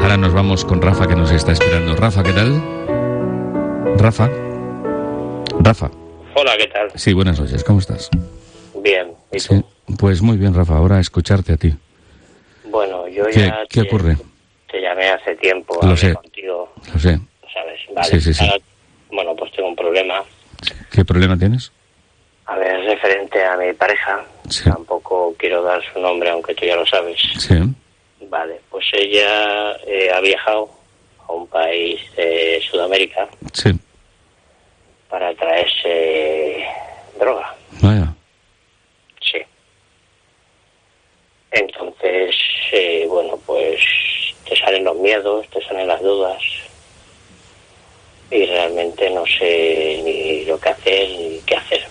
Ahora nos vamos con Rafa, que nos está esperando. Rafa, ¿qué tal? Rafa. Hola, ¿qué tal? Sí, buenas noches, ¿cómo estás? Bien, ¿y tú? Sí, pues muy bien, Rafa, ahora a escucharte a ti. Bueno, yo ¿Qué ocurre? Te llamé hace tiempo, Lo hablé sé. contigo, Lo sé. ¿sabes? Vale. Sí. Ahora, bueno, pues tengo un problema. ¿Qué problema tienes? A ver, referente a mi pareja, Sí. tampoco quiero dar su nombre, aunque tú ya lo sabes. Sí. Vale, pues ella ha viajado a un país de Sudamérica Sí. para traerse droga. Vaya. Sí. Entonces, bueno, pues te salen los miedos, te salen las dudas y realmente no sé ni lo que hacer ni qué hacer.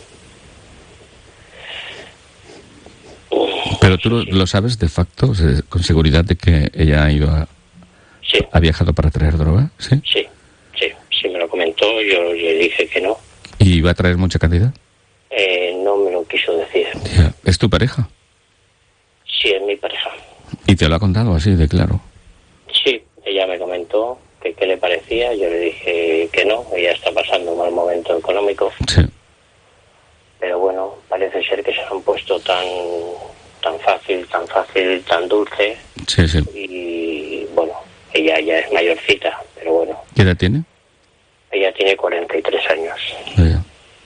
Pero tú lo sabes de facto, o sea, con seguridad, de que ella ha ido Sí, ha viajado para traer droga, ¿sí? sí, me lo comentó, yo le dije que no. ¿Y va a traer mucha cantidad? No me lo quiso decir. Ya. ¿Es tu pareja? Sí, es mi pareja. ¿Y te lo ha contado así de claro? Sí, ella me comentó que qué le parecía, yo le dije que no, ella está pasando un mal momento económico. Sí. Pero bueno, parece ser que se han puesto tan fácil, tan dulce. Sí. Y bueno, ella ya es mayorcita, pero bueno, ¿Qué edad tiene? ella tiene 43 años. Ya.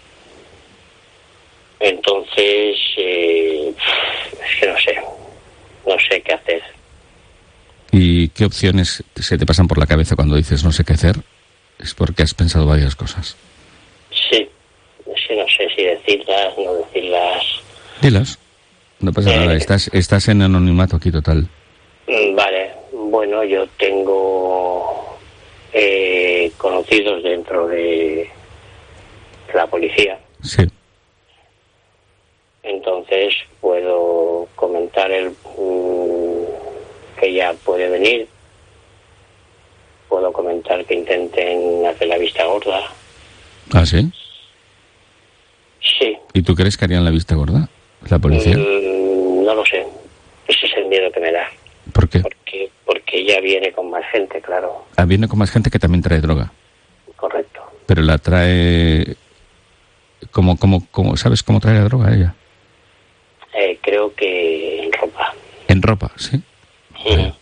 Entonces, es que no sé qué hacer. ¿Y qué opciones se te pasan por la cabeza cuando dices no sé qué hacer? Es porque has pensado varias cosas. Sí, es que no sé si decirlas, no decirlas. Dilas. No pasa nada, estás en anonimato aquí total. Vale, bueno, yo tengo conocidos dentro de la policía. Sí. Entonces puedo comentar que ella puede venir. Puedo comentar que intenten hacer la vista gorda. ¿Ah, sí? Sí. ¿Y tú crees que harían la vista gorda, la policía? No lo sé. Ese es el miedo que me da. ¿Por qué? Porque ella viene con más gente, claro. Ah, viene con más gente que también trae droga. Correcto. Pero la trae... ¿Cómo sabes cómo trae la droga ella? Creo que en ropa. En ropa, ¿sí? Sí.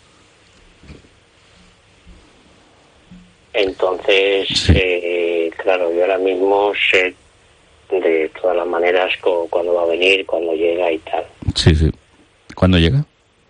Entonces, Sí. claro, yo ahora mismo sé de todas las maneras cuándo va a venir, cuándo llega y tal. Sí. ¿Cuándo llega?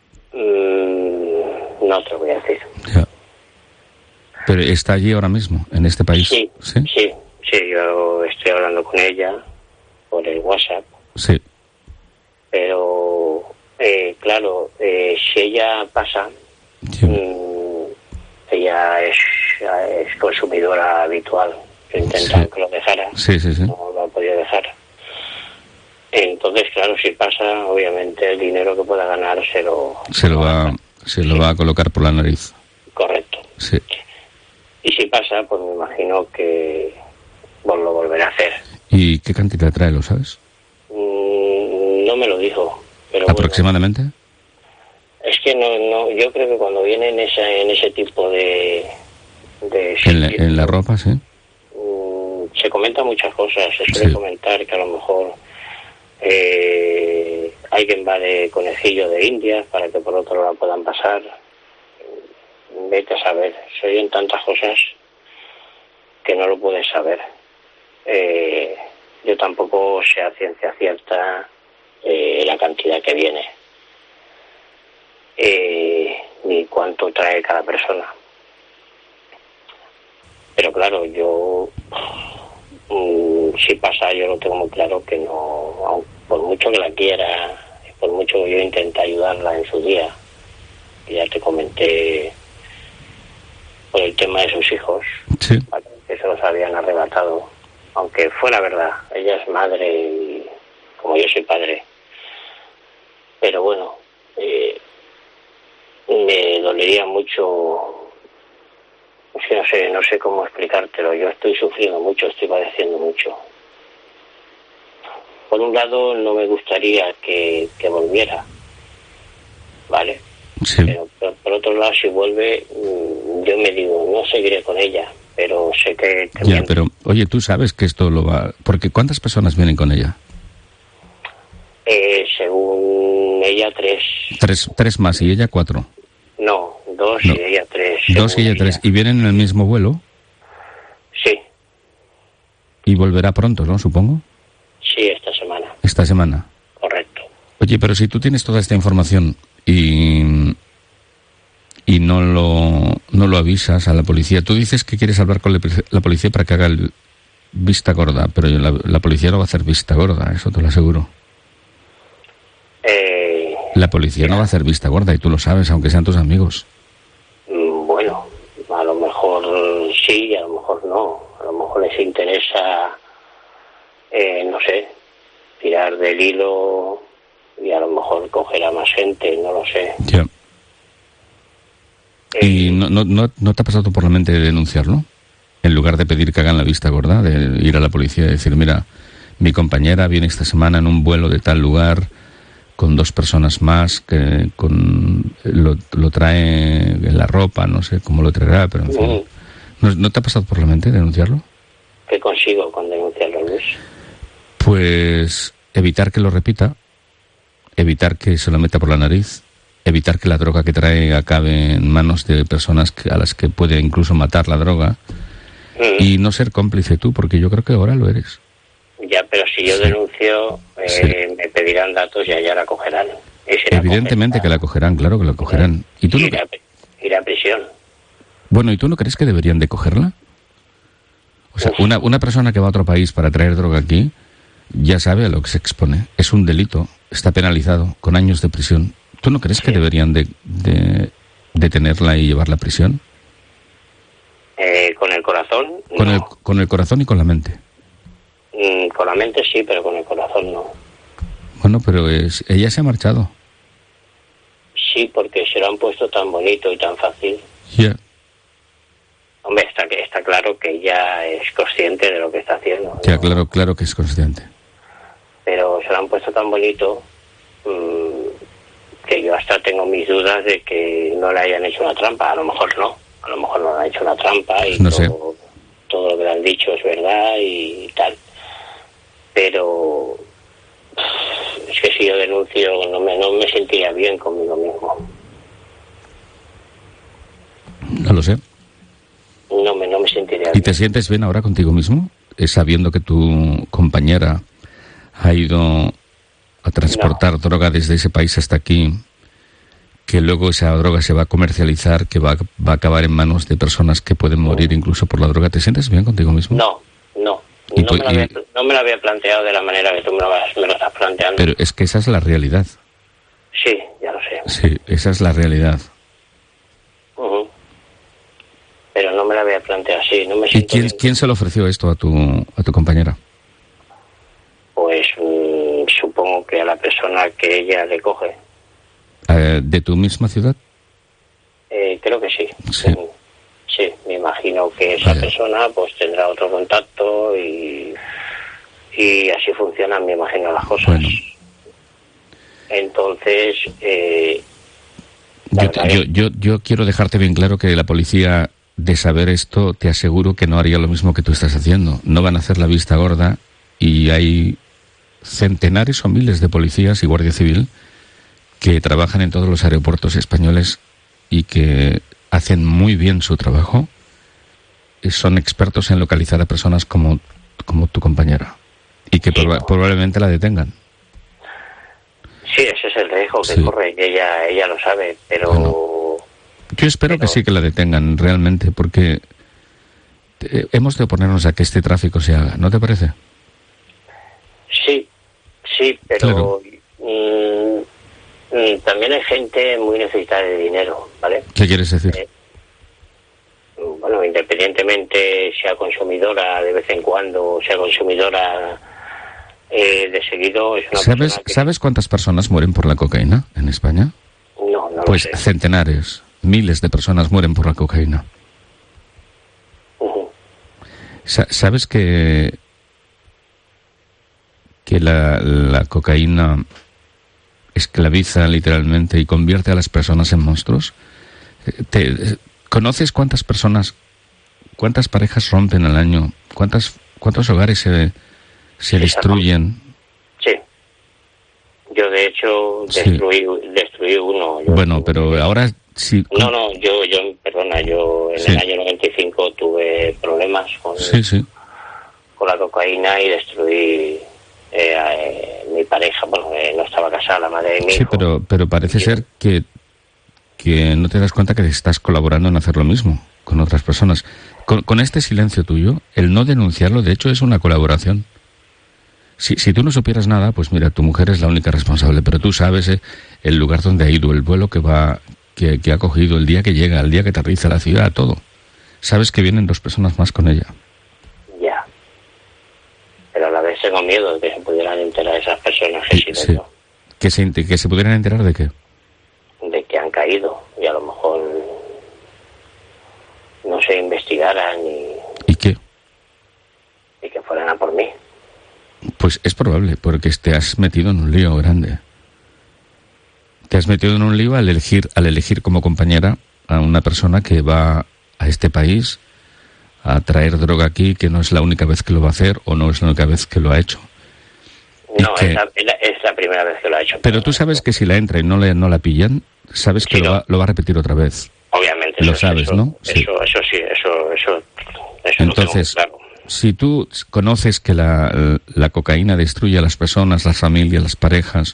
No te lo voy a decir. Ya. Pero está allí ahora mismo, en este país. Sí, yo estoy hablando con ella por el WhatsApp. Sí. Pero, claro, si ella pasa, Sí. ella es consumidora habitual. Yo intentaba que lo dejara, Sí. no lo ha podido dejar. Entonces, claro, si pasa, obviamente el dinero que pueda ganar se lo va a colocar por la nariz. Correcto. Sí. Y si pasa, pues me imagino que lo volverá a hacer. ¿Y qué cantidad trae, lo sabes? No me lo dijo, pero ¿Aproximadamente? Bueno, es que no, yo creo que cuando viene en ese tipo de En la ropa, sí. Se comentan muchas cosas. Se suele comentar que a lo mejor alguien va de conejillo de Indias para que por otro lado puedan pasar. Vete a saber. Se oyen tantas cosas que no lo puedes saber. Yo tampoco sé a ciencia cierta la cantidad que viene, ni cuánto trae cada persona. Pero claro, yo si pasa, yo lo tengo muy claro que no, por mucho que la quiera, por mucho que yo intente ayudarla en su día, que ya te comenté por el tema de sus hijos, sí, que se los habían arrebatado, aunque fuera verdad, ella es madre y como yo soy padre, pero bueno, me dolería mucho. No sé cómo explicártelo. Yo estoy sufriendo mucho, estoy padeciendo mucho. Por un lado, no me gustaría que volviera, ¿vale? Sí. Pero por otro lado, si vuelve, yo me digo, no seguiré con ella, pero sé que... Ya, pero, oye, tú sabes que esto lo va... Porque ¿cuántas personas vienen con ella? Según ella, 3. Tres más, y ella 4. No, 2 No. y ella 3. 2 y ella 3. ¿Y vienen en el mismo vuelo? Sí, Y volverá pronto, ¿no? Supongo. sí, esta semana, Esta semana. correcto. Oye, pero si tú tienes toda esta información y no lo avisas a la policía, tú dices que quieres hablar con la policía para que haga el vista gorda, pero la policía no va a hacer vista gorda, eso te lo aseguro. La policía no va a hacer vista gorda y tú lo sabes, aunque sean tus amigos. Bueno, a lo mejor sí, a lo mejor no. A lo mejor les interesa, no sé, tirar del hilo y a lo mejor coger a más gente, no lo sé. Ya. ¿Y no te ha pasado por la mente de denunciarlo? En lugar de pedir que hagan la vista gorda, de ir a la policía y decir, mira, mi compañera viene esta semana en un vuelo de tal lugar con 2 personas más, que lo trae en la ropa, no sé cómo lo traerá, pero en fin. ¿No te ha pasado por la mente denunciarlo? ¿Qué consigo con denunciarlo, Luis? Pues evitar que lo repita, evitar que se lo meta por la nariz, evitar que la droga que trae acabe en manos de personas a las que puede incluso matar la droga, y no ser cómplice tú, porque yo creo que ahora lo eres. Ya, pero si yo denuncio, me pedirán datos y allá la cogerán. Evidentemente que la cogerán, claro que la cogerán. ¿Y tú irá a prisión. Bueno, ¿y tú no crees que deberían de cogerla? O sea, una persona que va a otro país para traer droga aquí ya sabe a lo que se expone. Es un delito, está penalizado, con años de prisión. ¿Tú no crees que deberían de detenerla y llevarla a prisión? ¿Con el corazón? Con el corazón y con la mente. Con la mente sí, pero con el corazón no. Bueno, pero ella se ha marchado. Sí, porque se lo han puesto tan bonito y tan fácil. Ya. Hombre, está claro que ella es consciente de lo que está haciendo. Ya, ¿no? claro que es consciente. Pero se lo han puesto tan bonito que yo hasta tengo mis dudas de que no le hayan hecho una trampa. A lo mejor no le han hecho una trampa y No sé. todo lo que le han dicho es verdad y tal. Pero es que si yo denuncio no me sentiría bien conmigo mismo. No lo sé. No me sentiría ¿Y bien. te sientes bien ahora contigo mismo? Sabiendo que tu compañera ha ido a transportar droga desde ese país hasta aquí, que luego esa droga se va a comercializar, que va a acabar en manos de personas que pueden morir incluso por la droga. ¿Te sientes bien contigo mismo? No me lo había planteado de la manera que tú me lo estás planteando. Pero es que esa es la realidad. Sí, ya lo sé. Sí, esa es la realidad. Pero no me la había planteado así. No me ¿Y siento bien. quién se lo ofreció esto a tu compañera? Pues supongo que a la persona que ella le coge. ¿De tu misma ciudad? Creo que sí. Sí. Sí, me imagino que esa Vaya. persona pues tendrá otro contacto y así funcionan, me imagino, las cosas. Bueno. Entonces, Yo quiero dejarte bien claro que la policía, de saber esto, te aseguro que no haría lo mismo que tú estás haciendo. No van a hacer la vista gorda y hay centenares o miles de policías y guardia civil que trabajan en todos los aeropuertos españoles y que hacen muy bien su trabajo. Son expertos en localizar a personas como tu compañera y que probablemente la detengan. sí, ese es el riesgo que Sí. corre y ella lo sabe, pero... Bueno. Yo espero que sí que la detengan realmente, porque hemos de oponernos a que este tráfico se haga, ¿no te parece? Sí, pero también hay gente muy necesitada de dinero, ¿vale? ¿Qué quieres decir? Bueno, independientemente sea consumidora de vez en cuando, sea consumidora de seguido, es una persona que... ¿Sabes cuántas personas mueren por la cocaína en España? No Pues lo sé. centenares, miles de personas mueren por la cocaína. ¿Sabes que la cocaína esclaviza literalmente y convierte a las personas en monstruos? ¿Conoces cuántas personas, cuántas parejas rompen al año? ¿Cuántos hogares se destruyen? Sí. Yo, de hecho, destruí uno. Bueno, pero ahora sí... No, yo en el año 95 tuve problemas con la cocaína y destruí mi pareja. Bueno, no estaba casada, la madre de mi hijo. Sí, pero parece ser que no te das cuenta que estás colaborando en hacer lo mismo con otras personas. Con este silencio tuyo, el no denunciarlo, de hecho, es una colaboración. Si tú no supieras nada, pues mira, tu mujer es la única responsable, pero tú sabes el lugar donde ha ido, el vuelo que ha cogido, el día que llega, el día que aterriza a la ciudad, todo. Sabes que vienen 2 personas más con ella. Ya. Pero a la vez tengo miedo de que se pudieran enterar esas personas que sí. ¿Que se pudieran enterar de qué? De que han caído y a lo mejor no se investigaran ¿Y qué? Y que fueran a por mí. Pues es probable, porque te has metido en un lío grande. Te has metido en un lío al elegir como compañera a una persona que va a este país a traer droga aquí, que no es la única vez que lo va a hacer o no es la única vez que lo ha hecho. No, es la primera vez que lo ha hecho. Pero tú sabes que si la entra y no la pillan, sabes que lo va a repetir otra vez. Obviamente. Lo sabes, ¿no? Sí. Eso Entonces, claro. Si tú conoces que la cocaína destruye a las personas, las familias, las parejas,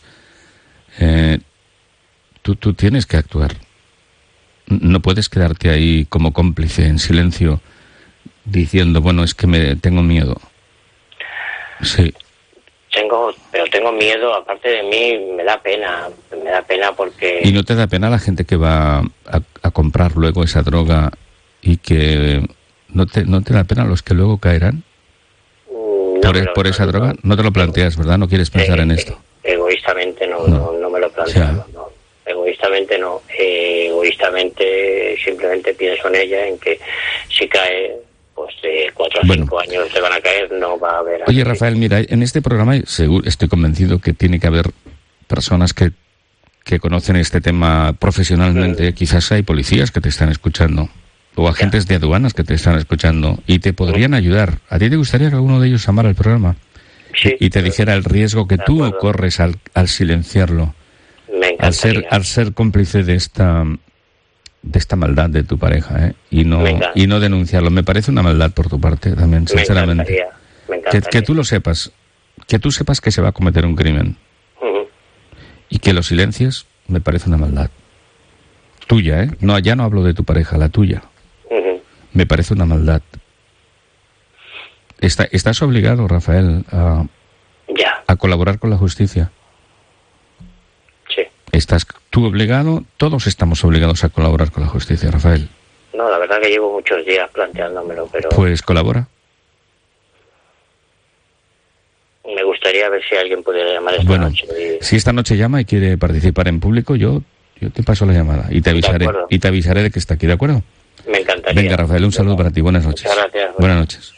tú tienes que actuar. No puedes quedarte ahí como cómplice en silencio diciendo, bueno, es que tengo miedo. Sí. Pero tengo miedo, aparte de mí, me da pena porque... ¿Y no te da pena la gente que va a comprar luego esa droga y que no te da pena los que luego caerán por esa droga? No te lo planteas, ¿verdad? No quieres pensar en esto. Egoístamente no me lo planteo. No. Egoístamente no. Egoístamente simplemente pienso en ella, en que si cae, pues de 4 a 5 años te van a caer, no va a haber... Oye, Rafael, mira, en este programa estoy convencido que tiene que haber personas que conocen este tema profesionalmente. Quizás hay policías que te están escuchando o agentes de aduanas que te están escuchando y te podrían ayudar. ¿A ti te gustaría que alguno de ellos llamara al programa? Sí, y te dijera el riesgo que tú corres al silenciarlo, al ser cómplice de esta maldad de tu pareja, y no denunciarlo? Me parece una maldad por tu parte también, sinceramente. Me encantaría. Que tú lo sepas, que se va a cometer un crimen y que lo silencies, me parece una maldad tuya, no, ya no hablo de tu pareja, la tuya. Me parece una maldad. ¿Estás obligado, Rafael, a colaborar con la justicia? Sí. ¿Estás tú obligado? Todos estamos obligados a colaborar con la justicia, Rafael. No, la verdad que llevo muchos días planteándomelo, pero... Pues colabora. Me gustaría ver si alguien pudiera llamar esta noche. Si esta noche llama y quiere participar en público, yo te paso la llamada y te avisaré de que está aquí, ¿de acuerdo? Me encantaría. Venga, Rafael, un saludo para ti. Buenas noches. Muchas gracias. Buenas noches.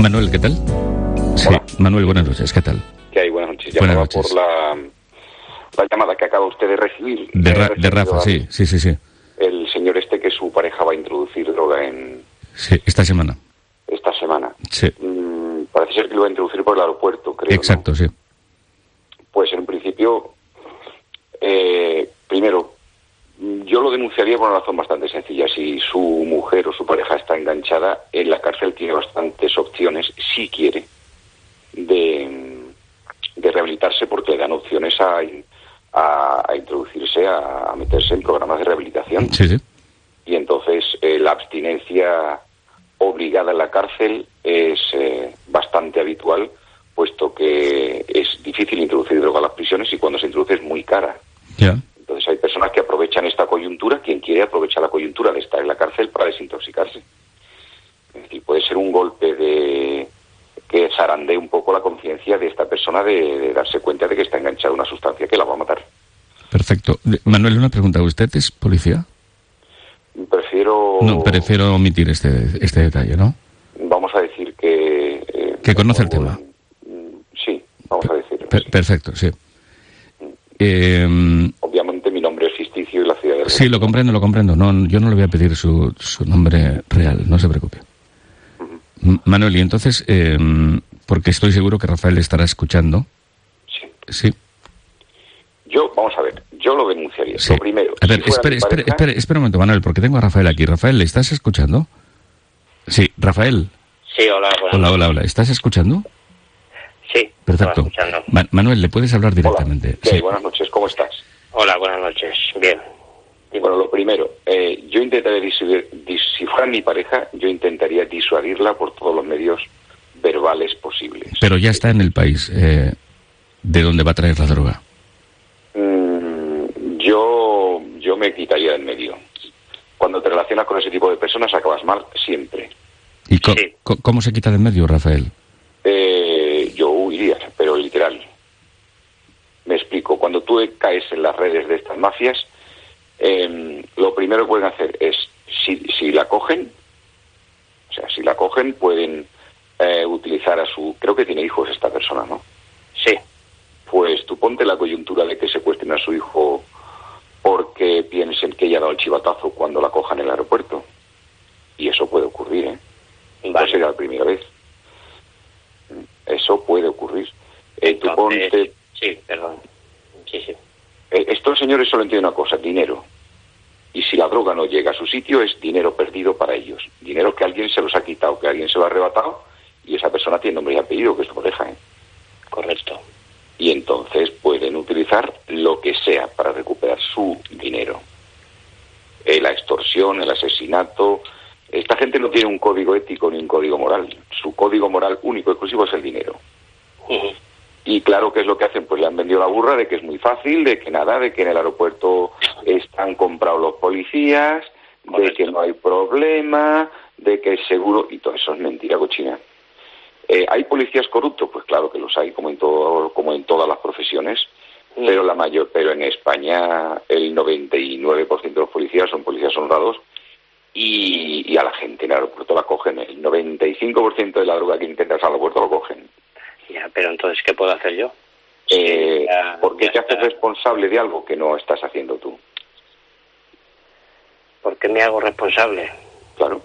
Manuel, ¿qué tal? Sí, Hola. Manuel, buenas noches, ¿qué tal? ¿Qué hay? Buenas noches. Buenas Llamaba noches. por la llamada que acaba usted de recibir. De Rafa, sí. El señor que su pareja va a introducir droga en Sí, esta semana. esta semana. Sí, Parece ser que lo va a introducir por el aeropuerto, creo. exacto, ¿no? sí. Pues en principio, primero, yo lo denunciaría por una razón bastante sencilla. Si su mujer o su pareja está enganchada, en la cárcel tiene bastantes opciones, si quiere, de rehabilitarse, porque le dan opciones a introducirse, a meterse en programas de rehabilitación. Sí. Y entonces la abstinencia obligada en la cárcel es bastante habitual, puesto que es difícil introducir droga a las prisiones y cuando se introduce es muy cara. Ya. Entonces hay personas que aprovechan esta coyuntura, quien quiere aprovechar la coyuntura de estar en la cárcel para desintoxicarse. Es decir, puede ser un golpe que zarandee un poco la conciencia de esta persona de darse cuenta de que está enganchada a una sustancia que la va a matar. Perfecto. Manuel, una pregunta. ¿Usted es policía? Prefiero omitir este detalle, ¿no? Vamos a decir que... Que conoce el tema. Sí, vamos a decir. Perfecto, sí. Obviamente mi nombre es ficticio y la ciudad de... Sí, lo comprendo. No, yo no le voy a pedir su nombre real, no se preocupe. Manuel, y entonces, porque estoy seguro que Rafael estará escuchando. Sí. Vamos a ver, yo lo denunciaría. Sí. Lo primero... A ver, si fuera mi pareja- espera un momento, Manuel, porque tengo a Rafael aquí. Rafael, ¿le estás escuchando? Sí, Rafael. Sí, hola. Hola. ¿Estás escuchando? Sí, Perfecto. estaba escuchando. Manuel, ¿le puedes hablar directamente? Hola. ¿Qué hay? Buenas noches, ¿cómo estás? Hola, buenas noches. Bien. Bueno, lo primero, yo intentaría si fuera mi pareja, yo intentaría disuadirla por todos los medios verbales posibles. Pero ya está en el país de donde va a traer la droga. Yo me quitaría del medio. Cuando te relacionas con ese tipo de personas acabas mal siempre. ¿Y Sí. cómo se quita del medio, Rafael? Yo huiría, pero literal. Me explico. Cuando tú caes en las redes de estas mafias, lo primero que pueden hacer es, si la cogen, pueden utilizar a su... Creo que tiene hijos esta persona, ¿no? Sí. Pues tú ponte la coyuntura de que secuestren a su hijo porque piensen que ella ha dado el chivatazo cuando la cojan en el aeropuerto. Y eso puede ocurrir, ¿eh? Vale. No sería la primera vez. Eso puede ocurrir. Tú ponte... Sí, perdón. Sí. Estos señores solo entienden una cosa, dinero. Y si la droga no llega a su sitio, es dinero perdido para ellos. Dinero que alguien se los ha quitado, que alguien se lo ha arrebatado, y esa persona tiene nombre y apellido, que es su pareja, ¿eh? Correcto. Y entonces pueden utilizar lo que sea para recuperar su dinero. La extorsión, el asesinato... Esta gente no tiene un código ético ni un código moral. Su código moral único y exclusivo es el dinero. Ujú. Y claro, ¿qué es lo que hacen? Pues le han vendido la burra de que es muy fácil, de que en el aeropuerto están comprados los policías, Correcto. de que no hay problema, de que es seguro, y todo eso es mentira cochina. ¿Hay policías corruptos? Pues claro que los hay, como en todas las profesiones, pero en España el 99% de los policías son policías honrados y a la gente en el aeropuerto la cogen. El 95% de la droga que intentas al aeropuerto lo cogen. Ya, pero entonces, ¿qué puedo hacer yo? ¿Por qué ya te haces está. responsable de algo que no estás haciendo tú? ¿Por qué me hago responsable? Claro.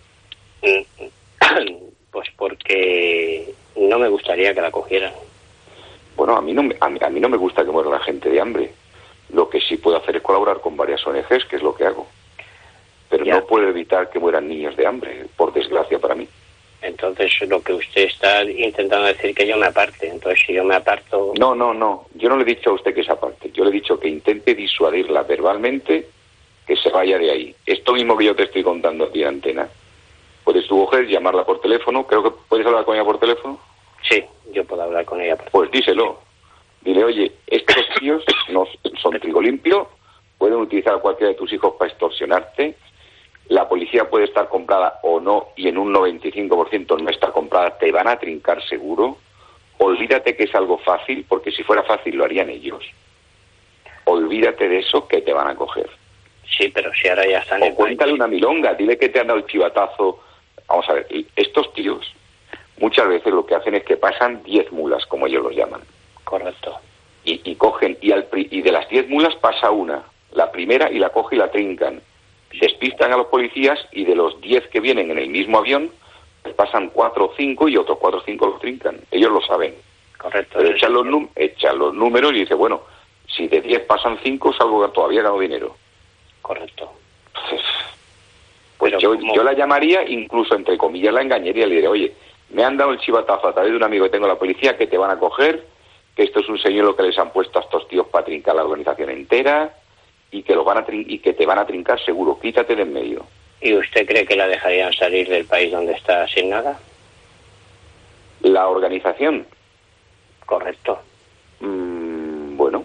Pues porque no me gustaría que la cogieran. Bueno, a mí no me gusta que muera la gente de hambre. Lo que sí puedo hacer es colaborar con varias ONGs, que es lo que hago. Pero Ya. no puedo evitar que mueran niños de hambre, por desgracia para mí. Entonces, lo que usted está intentando decir que yo me aparte. Entonces, si yo me aparto... No. Yo no le he dicho a usted que se aparte. Yo le he dicho que intente disuadirla verbalmente, que se vaya de ahí. Esto mismo que yo te estoy contando aquí en antena. Puedes tu mujer llamarla por teléfono. Creo que puedes hablar con ella por teléfono. Sí, yo puedo hablar con ella. Pues díselo. Dile, oye, estos tíos no son trigo limpio, pueden utilizar a cualquiera de tus hijos para extorsionarte. La policía puede estar comprada o no, y en un 95% no está comprada, te van a trincar seguro. Olvídate que es algo fácil, porque si fuera fácil lo harían ellos. Olvídate de eso, que te van a coger. Sí, pero si ahora ya están en O el cuéntale país. una milonga, dile que te han dado el chivatazo. Vamos a ver, estos tíos muchas veces lo que hacen es que pasan 10 mulas, como ellos los llaman. Correcto. Y cogen, y de las 10 mulas pasa una, la primera, y la coge y la trincan. Despistan a los policías, y de los 10 que vienen en el mismo avión, pues pasan 4 o 5 y otros 4 o 5 los trincan. Ellos lo saben. Correcto. Pero echan los números y dice, bueno, si de 10 pasan 5, salgo todavía gano dinero. Correcto. Pues yo la llamaría, incluso entre comillas la engañaría, le diré, oye, me han dado el chivatazo a través de un amigo que tengo en la policía que te van a coger, que esto es un señuelo que les han puesto a estos tíos para trincar la organización entera y que que te van a trincar seguro, quítate de en medio. ¿Y usted cree que la dejarían salir del país donde está sin nada? La organización. Correcto. Bueno,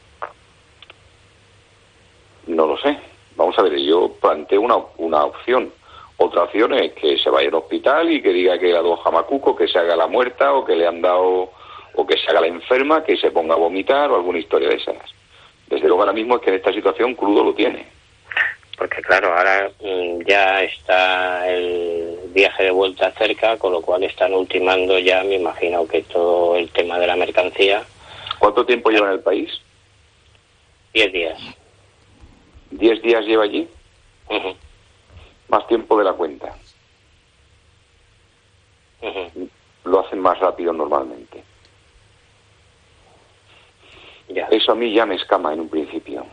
no lo sé. Vamos a ver, yo planteo una opción. Otra opción es que se vaya al hospital y que diga que le ha dado jamacuco, que se haga la muerta o que le han dado, o que se haga la enferma, que se ponga a vomitar o alguna historia de esas. Desde luego ahora mismo es que en esta situación crudo lo tiene. Porque claro, ahora ya está el viaje de vuelta cerca, con lo cual están ultimando ya, me imagino que todo el tema de la mercancía. ¿Cuánto tiempo lleva en el país? 10 días. ¿10 días lleva allí? Uh-huh. Más tiempo de la cuenta. Uh-huh. Lo hacen más rápido normalmente. Ya. Eso a mí ya me escama en un principio.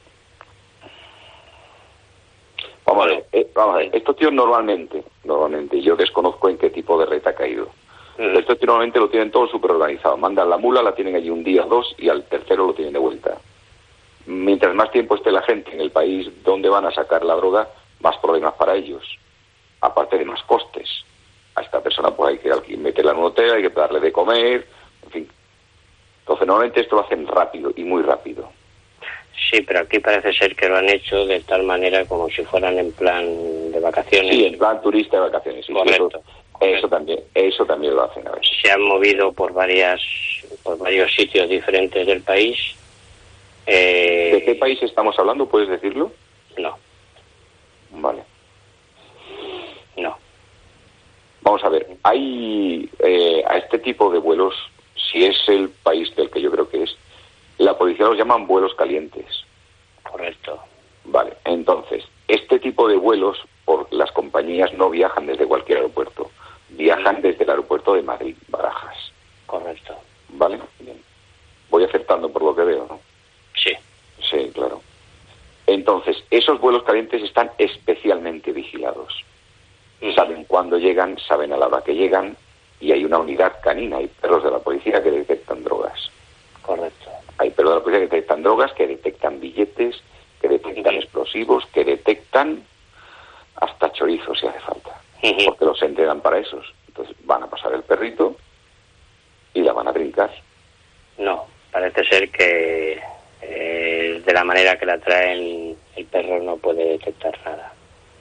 Vamos a ver, estos tíos normalmente, yo desconozco en qué tipo de red ha caído. Uh-huh. Estos tíos normalmente lo tienen todo súper organizado. Mandan la mula, la tienen allí un día o dos y al tercero lo tienen de vuelta. Mientras más tiempo esté la gente en el país donde van a sacar la droga, más problemas para ellos, aparte de más costes. A esta persona pues hay que meterla en un hotel, hay que darle de comer, en fin. Entonces normalmente esto lo hacen rápido y muy rápido. Sí, pero aquí parece ser que lo han hecho de tal manera como si fueran en plan de vacaciones. Sí, en plan turista de vacaciones. Sí, correcto. Eso también lo hacen a veces. Se han movido por varios sitios diferentes del país. ¿De qué país estamos hablando? ¿Puedes decirlo? No. Vale. No. Vamos a ver, hay a este tipo de vuelos, si es el país del que yo creo que es, la policía los llaman vuelos calientes. Correcto. Vale, entonces, este tipo de vuelos, por las compañías no viajan desde cualquier aeropuerto, viajan desde el aeropuerto de Madrid, Barajas. Correcto. Vale, bien. Voy acertando por lo que veo, ¿no? Sí. Sí, claro. Entonces, esos vuelos calientes están especialmente vigilados. Saben cuándo llegan, saben a la hora que llegan, y hay una unidad canina, hay perros de la policía que detectan drogas. Correcto. Hay perros de la policía que detectan drogas, que detectan billetes, que detectan explosivos, que detectan hasta chorizos si hace falta, porque los entrenan para esos. Entonces van a pasar el perrito y la van a brincar. No, parece ser que de la manera que la traen el perro no puede detectar nada.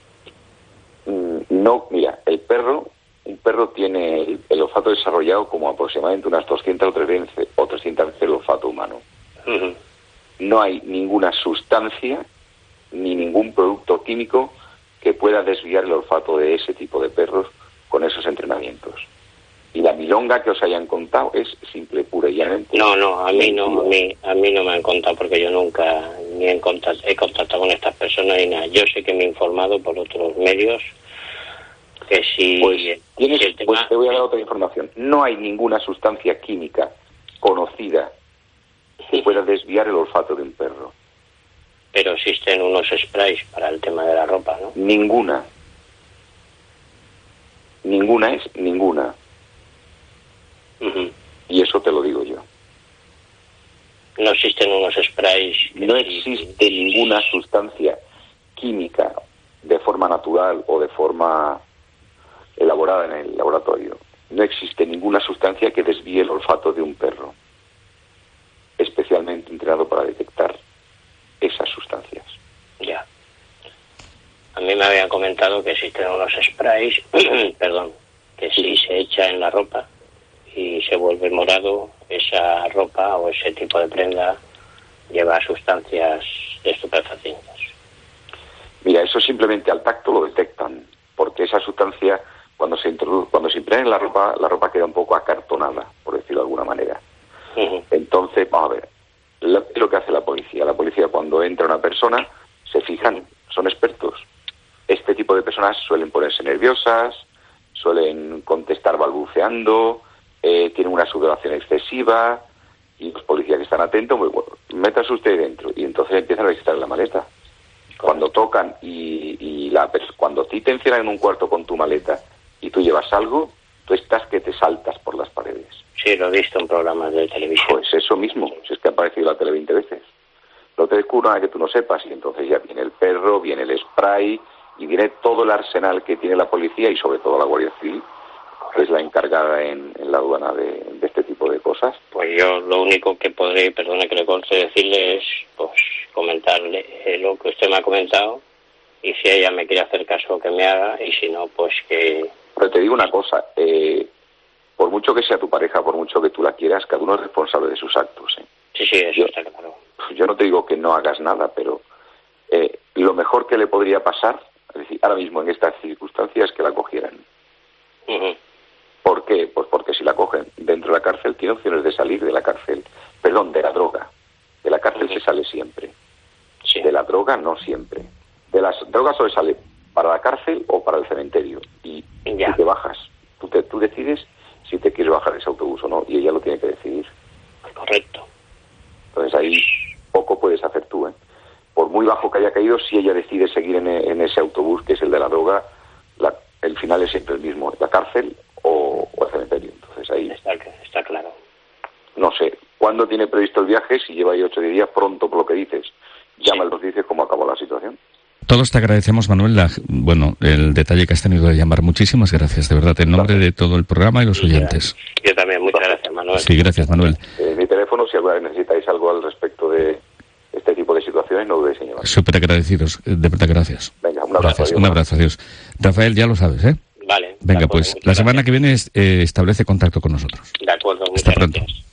No, mira, un perro tiene el olfato desarrollado como aproximadamente unas 200 o 300 veces el olfato humano. Uh-huh. No hay ninguna sustancia ni ningún producto químico que pueda desviar el olfato de ese tipo de perros con esos entrenamientos. Y la milonga que os hayan contado es simple, pura y llanamente. No, a mí no me han contado porque yo nunca he contactado con estas personas y nada. Yo sé que me he informado por otros medios que pues te voy a dar otra información. No hay ninguna sustancia química conocida que pueda desviar el olfato de un perro. Pero existen unos sprays para el tema de la ropa, ¿no? Ninguna. Ninguna. Uh-huh. Y eso te lo digo yo. No existen unos sprays. No existe ninguna sustancia química de forma natural o de forma elaborada en el laboratorio. No existe ninguna sustancia que desvíe el olfato de un perro, especialmente entrenado para detectar esas sustancias. Ya. A mí me habían comentado que existen unos sprays, que si se echa en la ropa y se vuelve morado, esa ropa o ese tipo de prenda lleva sustancias estupefacientes. Mira, eso simplemente al tacto lo detectan, porque esa sustancia, cuando se imprimen la ropa queda un poco acartonada, por decirlo de alguna manera. Entonces, vamos a ver, lo que hace la policía. La policía, cuando entra una persona, se fijan, son expertos. Este tipo de personas suelen ponerse nerviosas, suelen contestar balbuceando, tienen una sudoración excesiva, y los policías que están atentos, pues bueno, métase usted dentro, y entonces empiezan a registrar la maleta. Cuando tocan cuando a ti te encierran en un cuarto con tu maleta y tú llevas algo, tú estás que te saltas por las paredes. Sí, lo he visto en programas de televisión. Pues eso mismo, si es que ha aparecido en la tele 20 veces. No te descubro nada que tú no sepas, y entonces ya viene el perro, viene el spray, y viene todo el arsenal que tiene la policía y sobre todo la Guardia Civil, que es la encargada en la aduana de este tipo de cosas. Pues yo lo único que podré, perdone que le corte, decirle es, pues, comentarle lo que usted me ha comentado, y si ella me quiere hacer caso, que me haga, y si no, pues que... Pero te digo una cosa, por mucho que sea tu pareja, por mucho que tú la quieras, cada uno es responsable de sus actos. Sí, eso está claro. Yo no te digo que no hagas nada, pero lo mejor que le podría pasar, es decir, ahora mismo en estas circunstancias, es que la cogieran. ¿Por qué? Pues porque si la cogen dentro de la cárcel, tiene opciones de salir de la cárcel. Perdón, de la droga. De la cárcel se sale siempre. Sí. De la droga no siempre. De las drogas solo sale para la cárcel o para el cementerio. Y tú te bajas. Tú decides si te quieres bajar ese autobús o no, y ella lo tiene que decidir. Correcto. Entonces ahí poco puedes hacer tú, ¿eh? Por muy bajo que haya caído, si ella decide seguir en ese autobús que es el de la droga, el final es siempre el mismo, la cárcel o el cementerio. Entonces ahí está claro. No sé cuándo tiene previsto el viaje, si lleva ahí 8 o 10 días, pronto por lo que dices. Llama, nos dices cómo acabó la situación. Todos te agradecemos, Manuel, el detalle que has tenido de llamar. Muchísimas gracias, de verdad, en nombre de todo el programa y los oyentes. Yo también, muchas gracias, Manuel. Sí, gracias, Manuel. Mi teléfono, si alguna vez necesitáis algo al respecto de este tipo de situaciones, no dudéis en llamar. Súper agradecidos, de verdad, gracias. Venga, un abrazo. Gracias, un abrazo, adiós. Rafael, ya lo sabes, ¿eh? Vale. Venga, pues la semana que viene establece contacto con nosotros. De acuerdo, muchas Hasta pronto. gracias.